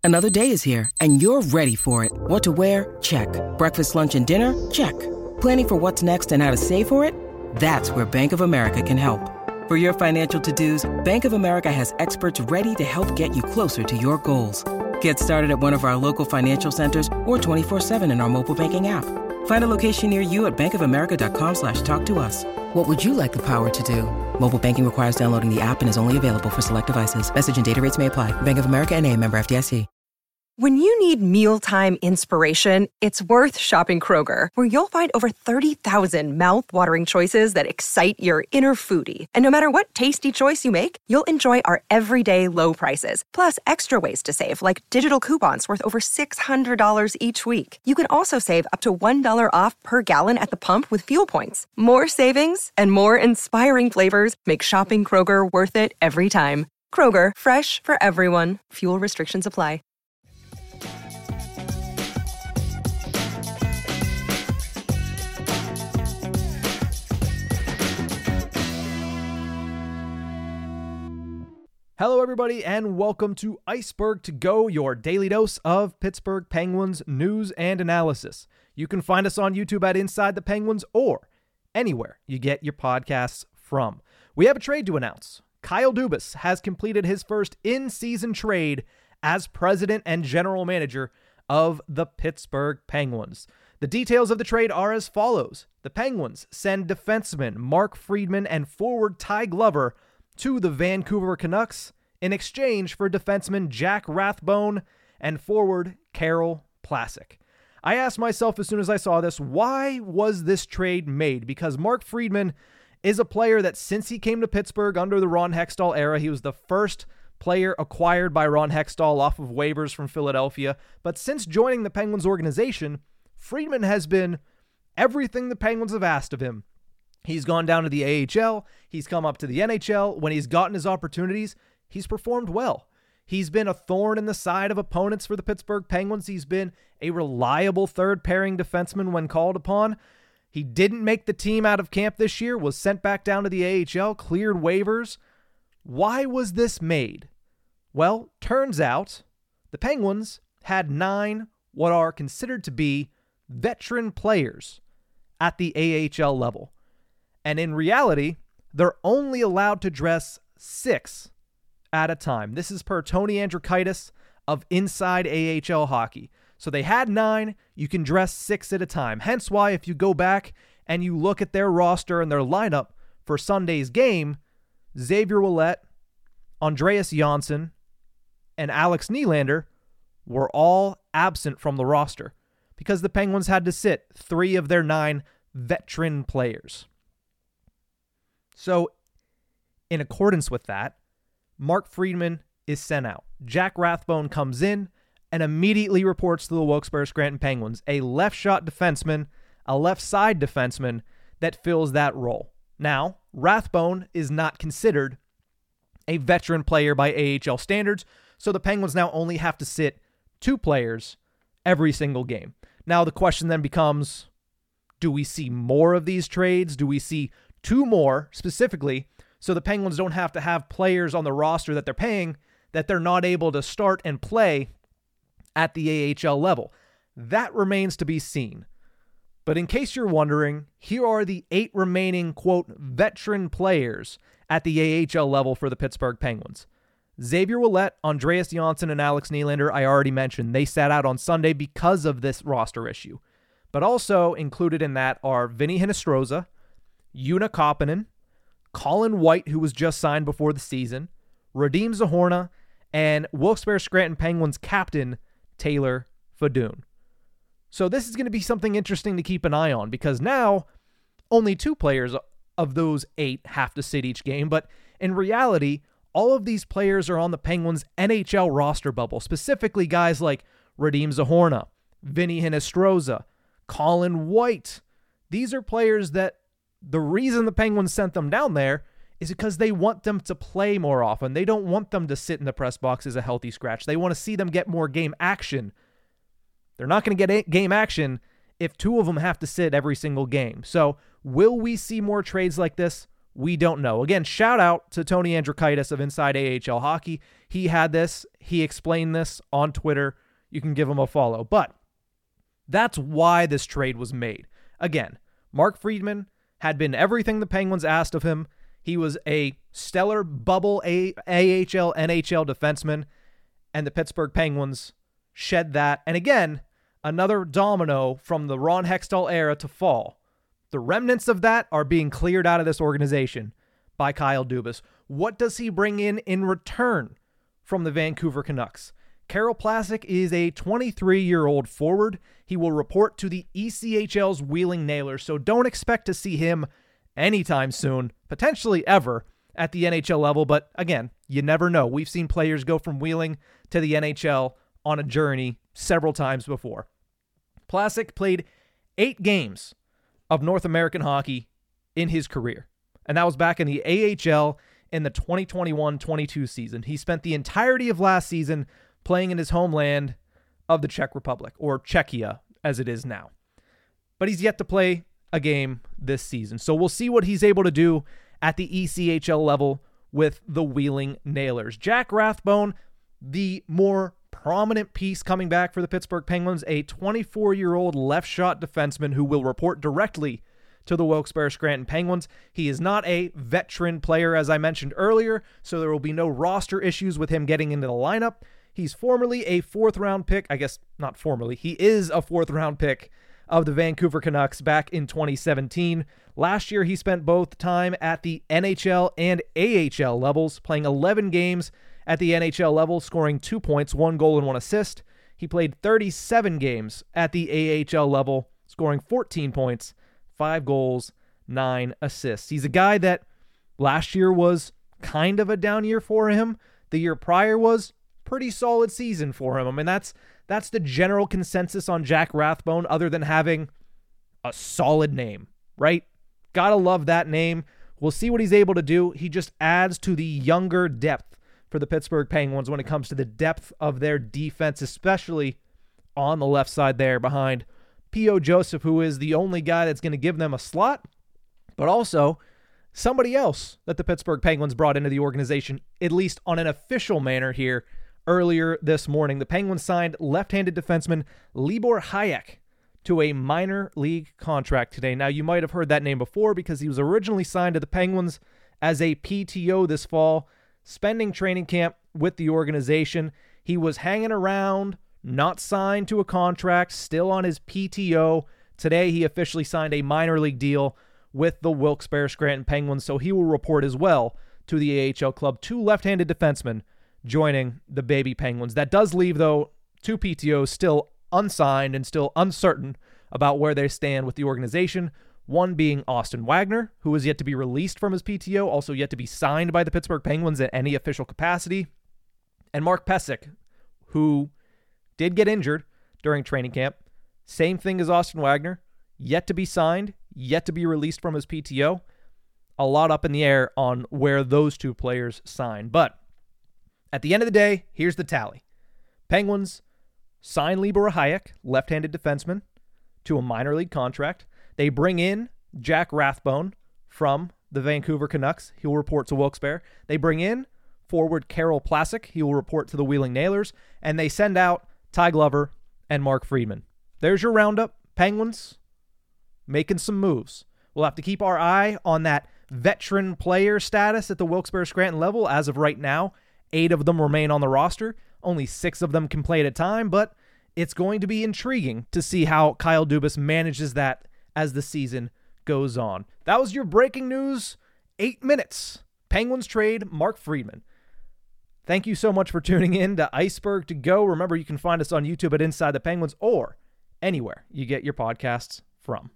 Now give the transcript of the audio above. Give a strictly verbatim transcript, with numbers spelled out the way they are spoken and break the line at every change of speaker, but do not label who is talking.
Another day is here, and you're ready for it. What to wear? Check. Breakfast, lunch, and dinner? Check. Planning for what's next and how to save for it? That's where Bank of America can help. For your financial to-dos, Bank of America has experts ready to help get you closer to your goals. Get started at one of our local financial centers or twenty-four seven in our mobile banking app. Find a location near you at bankofamerica.com slash talk to us. What would you like the power to do? Mobile banking requires downloading the app and is only available for select devices. Message and data rates may apply. Bank of America N A, member F D I C.
When you need mealtime inspiration, it's worth shopping Kroger, where you'll find over thirty thousand mouth-watering choices that excite your inner foodie. And no matter what tasty choice you make, you'll enjoy our everyday low prices, plus extra ways to save, like digital coupons worth over six hundred dollars each week. You can also save up to one dollar off per gallon at the pump with fuel points. More savings and more inspiring flavors make shopping Kroger worth it every time. Kroger, fresh for everyone. Fuel restrictions apply.
Hello, everybody, and welcome to Iceberg to Go, your daily dose of Pittsburgh Penguins news and analysis. You can find us on YouTube at Inside the Penguins or anywhere you get your podcasts from. We have a trade to announce. Kyle Dubas has completed his first in-season trade as president and general manager of the Pittsburgh Penguins. The details of the trade are as follows. The Penguins send defenseman Mark Friedman and forward Ty Glover to the Vancouver Canucks in exchange for defenseman Jack Rathbone and forward Carol Plassic. I asked myself as soon as I saw this, why was this trade made? Because Mark Friedman is a player that since he came to Pittsburgh under the Ron Hextall era, he was the first player acquired by Ron Hextall off of waivers from Philadelphia. But since joining the Penguins organization, Friedman has been everything the Penguins have asked of him. He's gone down to the A H L. He's come up to the N H L. When he's gotten his opportunities, he's performed well. He's been a thorn in the side of opponents for the Pittsburgh Penguins. He's been a reliable third-pairing defenseman when called upon. He didn't make the team out of camp this year, was sent back down to the A H L, cleared waivers. Why was this made? Well, turns out the Penguins had nine what are considered to be veteran players at the A H L level. And in reality, they're only allowed to dress six at a time. This is per Tony Andrikaitis of Inside A H L Hockey. So they had nine. You can dress six at a time. Hence why if you go back and you look at their roster and their lineup for Sunday's game, Xavier Ouellet, Andreas Janssen, and Alex Nylander were all absent from the roster because the Penguins had to sit three of their nine veteran players. So, in accordance with that, Mark Friedman is sent out. Jack Rathbone comes in and immediately reports to the Wilkes-Barre Scranton Penguins, a left-shot defenseman, a left-side defenseman that fills that role. Now, Rathbone is not considered a veteran player by A H L standards, so the Penguins now only have to sit two players every single game. Now, the question then becomes, do we see more of these trades? Do we see two more specifically, so the Penguins don't have to have players on the roster that they're paying that they're not able to start and play at the A H L level? That remains to be seen. But in case you're wondering, here are the eight remaining, quote, veteran players at the A H L level for the Pittsburgh Penguins. Xavier Ouellet, Andreas Janssen, and Alex Nylander, I already mentioned. They sat out on Sunday because of this roster issue. But also included in that are Vinny Hinostroza, Una Koppanen, Colin White, who was just signed before the season, Radim Zohorna, and Wilkes-Barre Scranton Penguins captain Taylor Fedun. So this is going to be something interesting to keep an eye on because now only two players of those eight have to sit each game, but in reality, all of these players are on the Penguins' N H L roster bubble, specifically guys like Radim Zohorna, Vinny Hinostroza, Colin White. These are players that the reason the Penguins sent them down there is because they want them to play more often. They don't want them to sit in the press box as a healthy scratch. They want to see them get more game action. They're not going to get game action if two of them have to sit every single game. So will we see more trades like this? We don't know. Again, shout out to Tony Andrikaitis of Inside A H L Hockey. He had this. He explained this on Twitter. You can give him a follow. But that's why this trade was made. Again, Mark Friedman had been everything the Penguins asked of him. He was a stellar bubble A H L, N H L defenseman, and the Pittsburgh Penguins shed that. And again, another domino from the Ron Hextall era to fall. The remnants of that are being cleared out of this organization by Kyle Dubas. What does he bring in in return from the Vancouver Canucks? Karel Plasek is a twenty-three-year-old forward. He will report to the E C H L's Wheeling Nailers, so don't expect to see him anytime soon, potentially ever, at the N H L level. But again, you never know. We've seen players go from Wheeling to the N H L on a journey several times before. Plasek played eight games of North American hockey in his career, and that was back in the A H L in the twenty twenty-one twenty-two season. He spent the entirety of last season playing in his homeland of the Czech Republic, or Czechia as it is now. But he's yet to play a game this season, so we'll see what he's able to do at the E C H L level with the Wheeling Nailers. Jack Rathbone, the more prominent piece coming back for the Pittsburgh Penguins, a twenty-four-year-old left-shot defenseman who will report directly to the Wilkes-Barre Scranton Penguins. He is not a veteran player, as I mentioned earlier, so there will be no roster issues with him getting into the lineup. He's formerly a fourth-round pick. I guess not formerly. He is a fourth-round pick of the Vancouver Canucks back in twenty seventeen. Last year, he spent both time at the N H L and A H L levels, playing eleven games at the N H L level, scoring two points, one goal, and one assist. He played thirty-seven games at the A H L level, scoring fourteen points, five goals, nine assists. He's a guy that last year was kind of a down year for him. The year prior was pretty solid season for him. I mean, that's that's the general consensus on Jack Rathbone, other than having a solid name, right? Gotta love that name. We'll see what he's able to do. He just adds to the younger depth for the Pittsburgh Penguins when it comes to the depth of their defense, especially on the left side there behind P O. Joseph, who is the only guy that's going to give them a slot, but also somebody else that the Pittsburgh Penguins brought into the organization, at least on an official manner here earlier this morning. The Penguins signed left-handed defenseman Libor Hajek to a minor league contract today. Now, you might have heard that name before because he was originally signed to the Penguins as a P T O this fall, spending training camp with the organization. He was hanging around, not signed to a contract, still on his P T O. Today, he officially signed a minor league deal with the Wilkes-Barre Scranton Penguins, so he will report as well to the A H L club. Two left-handed defensemen joining the baby Penguins. That does leave, though, two P T Os still unsigned and still uncertain about where they stand with the organization. One being Austin Wagner, who is yet to be released from his P T O, also yet to be signed by the Pittsburgh Penguins at any official capacity. And Mark Pysyk, who did get injured during training camp. Same thing as Austin Wagner, yet to be signed, yet to be released from his P T O. A lot up in the air on where those two players sign. But at the end of the day, here's the tally. Penguins sign Libor Hajek, left-handed defenseman, to a minor league contract. They bring in Jack Rathbone from the Vancouver Canucks. He will report to Wilkes-Barre. They bring in forward Karel Plasek. He will report to the Wheeling Nailers. And they send out Ty Glover and Mark Friedman. There's your roundup. Penguins making some moves. We'll have to keep our eye on that veteran player status at the Wilkes-Barre Scranton level. As of right now, eight of them remain on the roster. Only six of them can play at a time, but it's going to be intriguing to see how Kyle Dubas manages that as the season goes on. That was your breaking news. Eight minutes. Penguins trade Mark Friedman. Thank you so much for tuning in to Iceberg to Go. Remember, you can find us on YouTube at Inside the Penguins or anywhere you get your podcasts from.